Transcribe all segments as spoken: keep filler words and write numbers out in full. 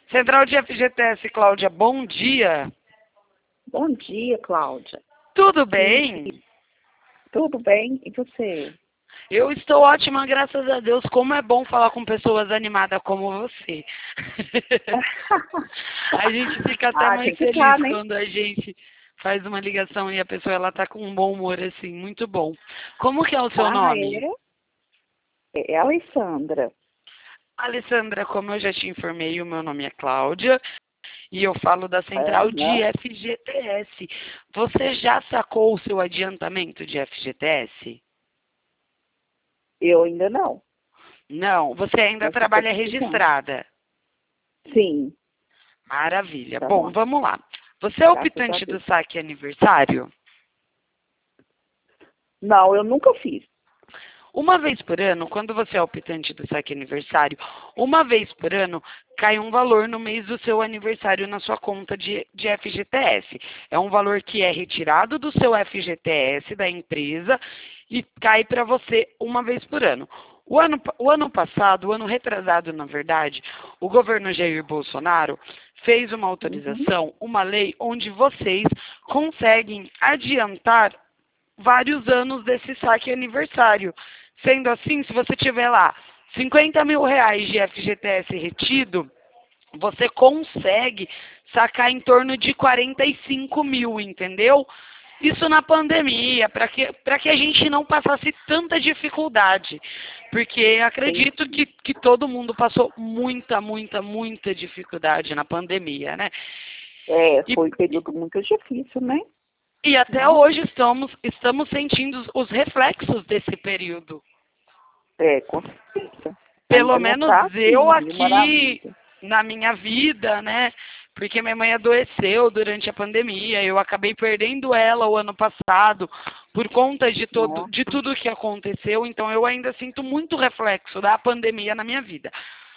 Central de F G T S, Cláudia, bom dia. Bom dia, Cláudia. Tudo bem? E, tudo bem? E você? Eu estou ótima, graças a Deus. Como é bom falar com pessoas animadas como você. A gente fica até ah, mais tem que feliz estar, né? quando a gente faz uma ligação e a pessoa ela tá com um bom humor assim, muito bom. Como que é o seu Ah, nome? é? É a Alessandra. Alessandra, como eu já te informei, o meu nome é Cláudia e eu falo da Central de Aham. F G T S. Você já sacou o seu adiantamento de F G T S? Eu ainda não. Não, você ainda Mas eu tô trabalha precisando. registrada. Sim, Maravilha. tá Bom, bom. vamos lá. Você é Graças a optante do Deus. saque aniversário? Não, eu nunca fiz. Uma vez por ano, quando você é optante do saque aniversário, uma vez por ano cai um valor no mês do seu aniversário na sua conta de, de F G T S. É um valor que é retirado do seu F G T S da empresa e cai para você uma vez por ano. O ano, o ano passado, o ano retrasado, na verdade, o governo Jair Bolsonaro fez uma Uhum. autorização, uma lei, onde vocês conseguem adiantar vários anos desse saque aniversário. Sendo assim, se você tiver lá cinquenta mil reais de F G T S retido, você consegue sacar em torno de quarenta e cinco mil, entendeu? Isso na pandemia, para que, para que a gente não passasse tanta dificuldade. Porque acredito Entendi. que, que todo mundo passou muita, muita, muita dificuldade na pandemia, né? É, E, foi um período muito difícil, né? e até Nossa. hoje estamos, estamos sentindo os reflexos desse período. É, com certeza. Pelo Ainda não menos tá eu assim, mil aqui maravilha. na minha vida, né? Porque minha mãe adoeceu durante a pandemia, eu acabei perdendo ela o ano passado por conta de todo, Nossa. de tudo que aconteceu, então eu ainda sinto muito reflexo da pandemia na minha vida.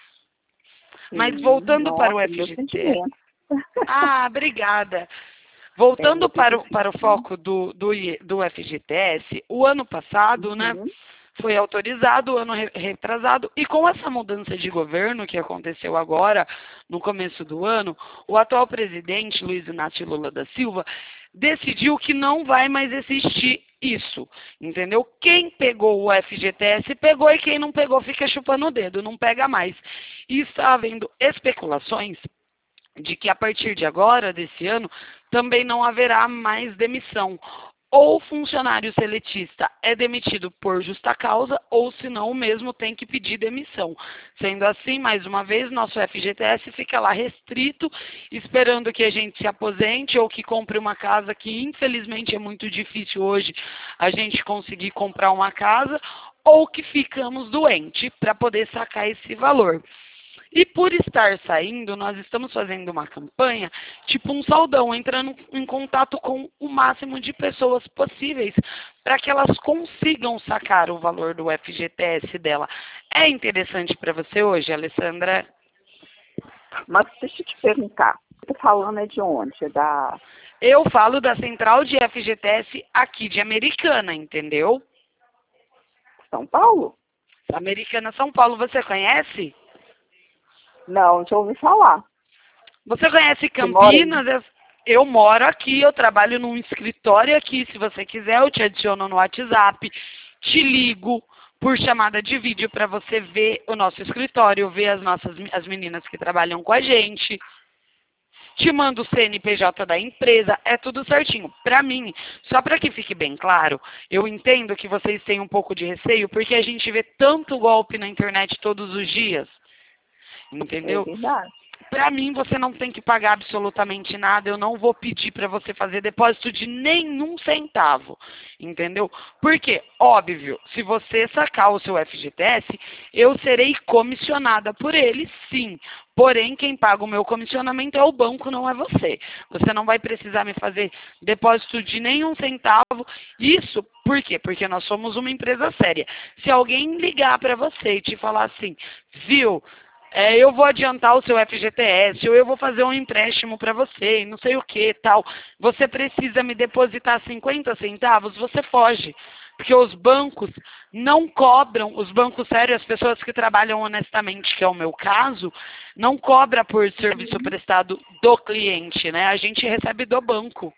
Mas Sim, voltando para o nossa, meu F G T, sentimento. ah, obrigada. É Voltando muito para o, para o difícil. foco do, do, I- do F G T S, o ano passado, né, Uhum. foi autorizado, o ano re- retrasado, e com essa mudança de governo que aconteceu agora, no começo do ano, o atual presidente, Luiz Inácio Lula da Silva, decidiu que não vai mais existir isso, entendeu? Quem pegou o F G T S pegou e quem não pegou fica chupando o dedo, não pega mais. E está havendo especulações de que a partir de agora, desse ano, também não haverá mais demissão. Ou o funcionário seletista é demitido por justa causa, ou se não, o mesmo tem que pedir demissão. Sendo assim, mais uma vez, nosso F G T S fica lá restrito, esperando que a gente se aposente ou que compre uma casa, que infelizmente é muito difícil hoje a gente conseguir comprar uma casa, ou que ficamos doentes para poder sacar esse valor. E por estar saindo, nós estamos fazendo uma campanha, tipo um saldão, entrando em contato com o máximo de pessoas possíveis, para que elas consigam sacar o valor do F G T S dela. É interessante para você hoje, Alessandra? Mas deixa eu te perguntar, você tá falando é de onde? É da Eu falo da central de F G T S aqui de Americana, entendeu? São Paulo? Americana, São Paulo, você conhece? Não, já ouvi falar. Você conhece Você mora aí? Campinas? Eu eu moro aqui, eu trabalho num escritório aqui. Se você quiser, eu te adiciono no WhatsApp, te ligo por chamada de vídeo para você ver o nosso escritório, ver as nossas as meninas que trabalham com a gente. Te mando o C N P J da empresa, é tudo certinho. Para mim, só para que fique bem claro, eu entendo que vocês têm um pouco de receio, porque a gente vê tanto golpe na internet todos os dias, É entendeu? verdade. Para mim, você não tem que pagar absolutamente nada. Eu não vou pedir para você fazer depósito de nenhum centavo, entendeu? Porque, óbvio, se você sacar o seu F G T S, eu serei comissionada por ele, sim. Porém, quem paga o meu comissionamento é o banco, não é você. Você não vai precisar me fazer depósito de nenhum centavo. Isso, por quê? Porque nós somos uma empresa séria. Se alguém ligar para você e te falar assim, viu? É, eu vou adiantar o seu F G T S, ou eu vou fazer um empréstimo para você, e não sei o que tal. Você precisa me depositar cinquenta centavos, você foge. Porque os bancos não cobram, os bancos sérios, as pessoas que trabalham honestamente, que é o meu caso, não cobra por serviço prestado do cliente, né? A gente recebe do banco.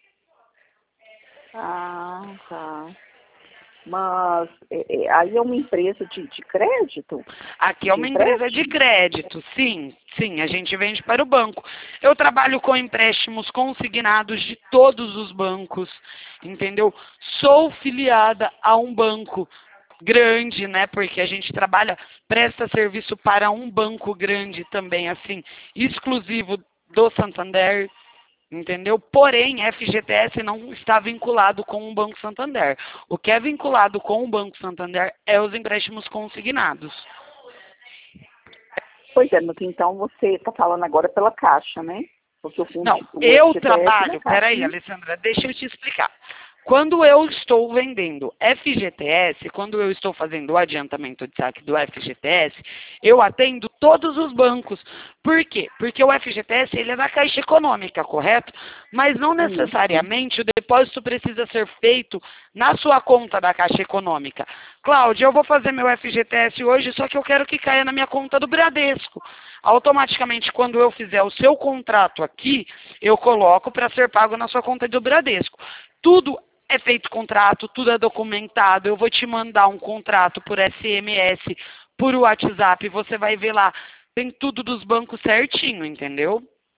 Ah, tá. Mas é, é, aí é uma empresa de, de crédito? Aqui é De uma empresa empréstimo? de crédito, sim, sim, a gente vende para o banco. Eu trabalho com empréstimos consignados de todos os bancos, entendeu? Sou filiada a um banco grande, né? Porque a gente trabalha, presta serviço para um banco grande também, assim, exclusivo do Santander. Entendeu? Porém, F G T S não está vinculado com o Banco Santander. O que é vinculado com o Banco Santander é os empréstimos consignados. Pois é, mas então você está falando agora pela Caixa, né? Porque o fundo, Não, o eu F G T S é da trabalho, Caixa, peraí, né? Alessandra, deixa eu te explicar. Quando eu estou vendendo F G T S, quando eu estou fazendo o adiantamento de saque do F G T S, eu atendo todos os bancos. Por quê? Porque o F G T S ele é da Caixa Econômica, correto? Mas não Sim. necessariamente o depósito precisa ser feito na sua conta da Caixa Econômica. Cláudia, eu vou fazer meu F G T S hoje, só que eu quero que caia na minha conta do Bradesco. Automaticamente, quando eu fizer o seu contrato aqui, eu coloco para ser pago na sua conta do Bradesco. Tudo é feito contrato, tudo é documentado. Eu vou te mandar um contrato por S M S, por WhatsApp, você vai ver lá. Tem tudo dos bancos certinho, entendeu?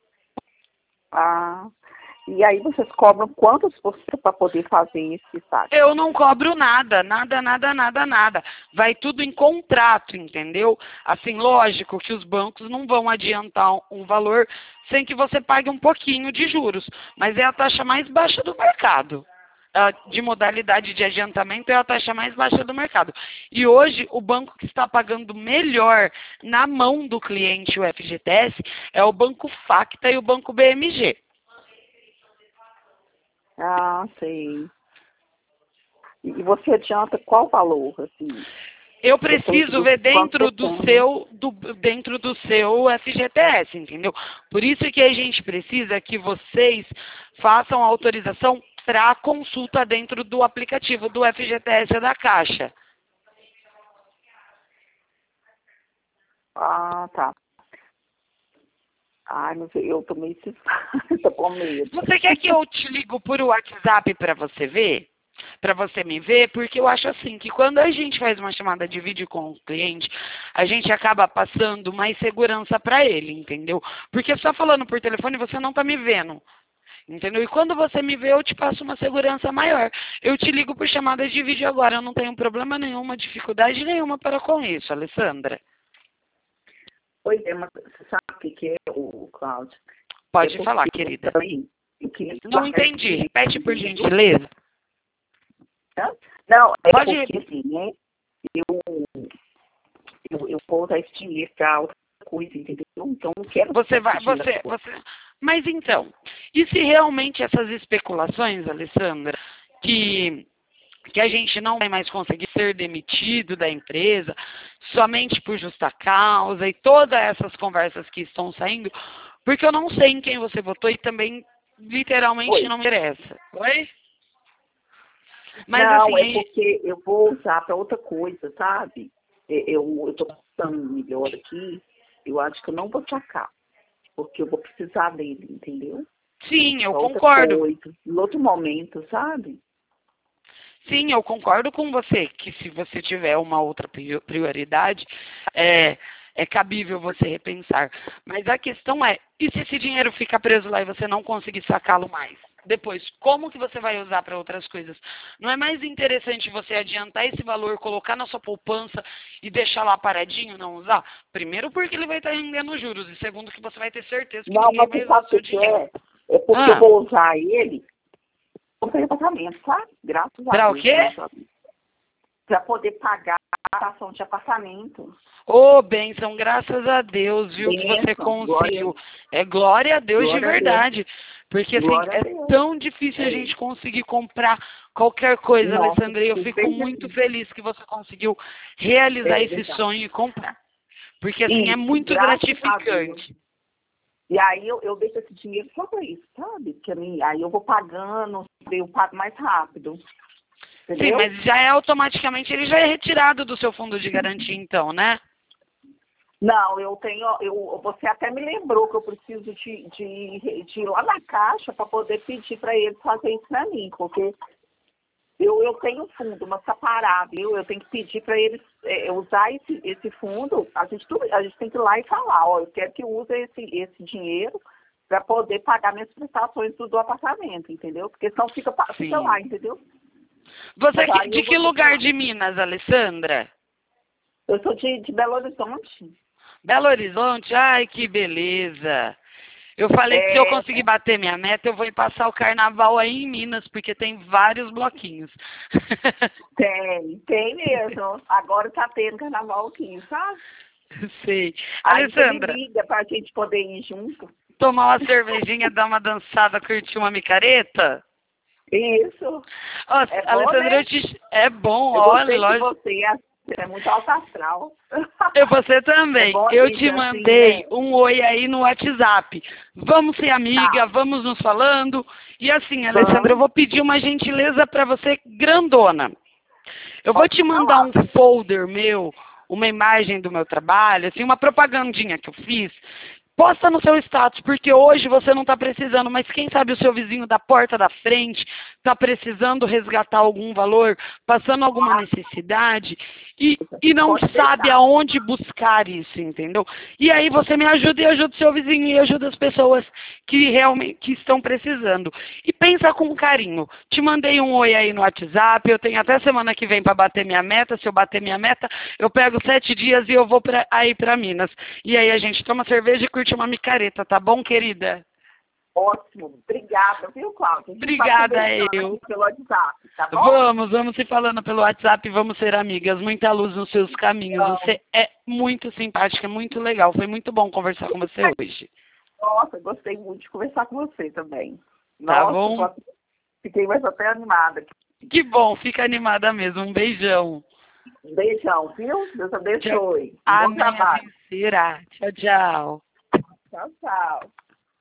Ah, e aí vocês cobram quantos por cento para poder fazer esse saque? Eu não cobro nada, nada, nada, nada, nada. Vai tudo em contrato, entendeu? Assim, lógico que os bancos não vão adiantar um valor sem que você pague um pouquinho de juros, mas é a taxa mais baixa do mercado. De modalidade de adiantamento é a taxa mais baixa do mercado. E hoje, o banco que está pagando melhor na mão do cliente o F G T S é o Banco Facta e o Banco B M G. Ah, sei. E você adianta qual valor, assim? Eu Depende preciso do ver quanto dentro você do tem, né? seu, do, dentro do seu F G T S, entendeu? Por isso que a gente precisa que vocês façam a autorização para consulta dentro do aplicativo do F G T S da Caixa. Ah, tá. Ai, não sei, eu tô meio ciscada, tô com medo. Você quer que eu te ligo por WhatsApp para você ver? Para você me ver? Porque eu acho assim, que quando a gente faz uma chamada de vídeo com o cliente, a gente acaba passando mais segurança para ele, entendeu? Porque só falando por telefone você não tá me vendo. Entendeu? E quando você me vê, eu te passo uma segurança maior. Eu te ligo por chamada de vídeo agora, eu não tenho problema nenhuma, dificuldade nenhuma para com isso, Alessandra. Pois é, mas você sabe o que que é, o Cláudio? É Pode falar, porque eu querida. também, eu queria Não largar esse entendi. dinheiro, Repete por entendeu? gentileza. Hã? Não, é Pode porque repetir. assim, né? Eu, eu, eu vou usar esse dinheiro para outra coisa, entendeu? Então eu não quero Você ficar vai, esse dinheiro você, agora. você. Mas então, e se realmente essas especulações, Alessandra, que que a gente não vai mais conseguir ser demitido da empresa somente por justa causa e todas essas conversas que estão saindo, porque eu não sei em quem você votou e também literalmente Oi. não me interessa. Oi? Mas Não, assim, é aí- porque eu vou usar para outra coisa, sabe? É, Eu estou pensando melhor aqui, eu acho que eu não vou sacar, porque eu vou precisar dele, entendeu? sim, eu Para outra concordo. coisa, em outro momento, sabe? Sim, eu concordo com você que se você tiver uma outra prior- prioridade, é, é cabível você repensar. Mas a questão é, e se esse dinheiro fica preso lá e você não conseguir sacá-lo mais? Depois, como que você vai usar para outras coisas? Não é mais interessante você adiantar esse valor, colocar na sua poupança e deixar lá paradinho, não usar? Primeiro porque ele vai estar rendendo juros e segundo que você vai ter certeza que Não, ninguém mas vai você usar sabe o o seu que que dinheiro. é? É porque eu Ah, vou usar ele para apartamento, sabe? Graças a para o Deus, quê? graças a Deus. Para poder pagar a ação de apartamento. Ô, bênção, graças a Deus, viu, que você Bênção, glória, conseguiu. É glória a Deus de glória a Deus, verdade. Porque, assim, glória a é Deus. tão difícil a É gente isso. conseguir comprar qualquer coisa, Nossa, Alessandra, e eu por fico vez muito aqui. feliz que você conseguiu realizar É esse verdade. sonho e comprar. Porque, assim, é Isso, muito graças a Deus. gratificante. E aí eu, eu deixo esse dinheiro só para isso, sabe? Que a mim, aí eu vou pagando, eu pago mais rápido. Entendeu? Sim, mas já é automaticamente, ele já é retirado do seu fundo de garantia, então, né? Não, eu tenho, eu, você até me lembrou que eu preciso de, de, de ir lá na Caixa para poder pedir para eles fazer isso para mim, porque eu, eu tenho um fundo, mas está parado, viu? Eu tenho que pedir para eles é, usar esse, esse fundo, a gente, a gente tem que ir lá e falar, ó, eu quero que use esse, esse dinheiro para poder pagar minhas prestações do, do apartamento, entendeu? Porque senão fica, fica lá, entendeu? Você, Mas aí de eu que vou ter que ir lugar lá. de Minas, Alessandra? Eu sou de, de Belo Horizonte. Belo Horizonte? Ai, que beleza! Eu falei que se eu É, conseguir bater minha meta, eu vou ir passar o carnaval aí em Minas, porque tem vários bloquinhos. tem, tem mesmo. Agora tá tendo carnaval aqui, sabe? Sei. Aí você me Alessandra, liga pra gente poder ir junto. tomar uma cervejinha, dar uma dançada, curtir uma micareta? Isso. Ó, É bom, Alessandra, né? eu te... é bom, Eu olha, gostei de lógico. você. É é muito alto astral. E você É também. bom a Eu gente te assim, né? mandei um oi aí no WhatsApp. Vamos ser amiga, Tá. vamos nos falando. E assim, Alessandra, eu Vamos. vou pedir uma gentileza para você grandona. Eu vou Pode te mandar falar. um folder meu, uma imagem do meu trabalho, assim, uma propagandinha que eu fiz. Posta no seu status, porque hoje você não está precisando, mas quem sabe o seu vizinho da porta da frente está precisando resgatar algum valor, passando alguma necessidade e, e não Pode sabe deixar. aonde buscar isso, entendeu? E aí você me ajuda e ajuda o seu vizinho e ajuda as pessoas que realmente que estão precisando. E pensa com carinho. Te mandei um oi aí no WhatsApp, eu tenho até semana que vem para bater minha meta. Se eu bater minha meta, eu pego sete dias e eu vou pra, aí para Minas. E aí a gente toma cerveja e curte uma micareta, tá bom, querida? Ótimo. Obrigada, viu, Cláudia? A gente vai Obrigada, conversando eu. aqui pelo WhatsApp, tá bom? Vamos, vamos se falando pelo WhatsApp, vamos ser amigas. Muita luz nos seus caminhos. Então, Você é muito simpática, muito legal. Foi muito bom conversar com você hoje. nossa, gostei muito de conversar com você também. Tá Nossa, bom? tô- fiquei mais até animada. Que bom, fica animada mesmo. Um beijão. Um beijão, viu? Deus Tchau. abençoe. Um bom Amém, trabalho. assim será. Tchau, tchau. Tchau, tchau.